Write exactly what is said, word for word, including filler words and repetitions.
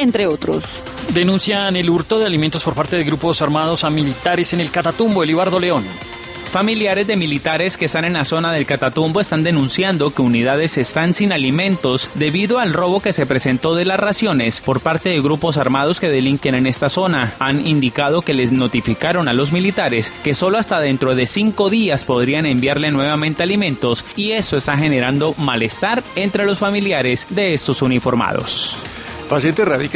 entre otros. Denuncian el hurto de alimentos por parte de grupos armados a militares en el Catatumbo, Elibardo León. Familiares de militares que están en la zona del Catatumbo están denunciando que unidades están sin alimentos debido al robo que se presentó de las raciones por parte de grupos armados que delinquen en esta zona. Han indicado que les notificaron a los militares que solo hasta dentro de cinco días podrían enviarle nuevamente alimentos y eso está generando malestar entre los familiares de estos uniformados. Paciente radica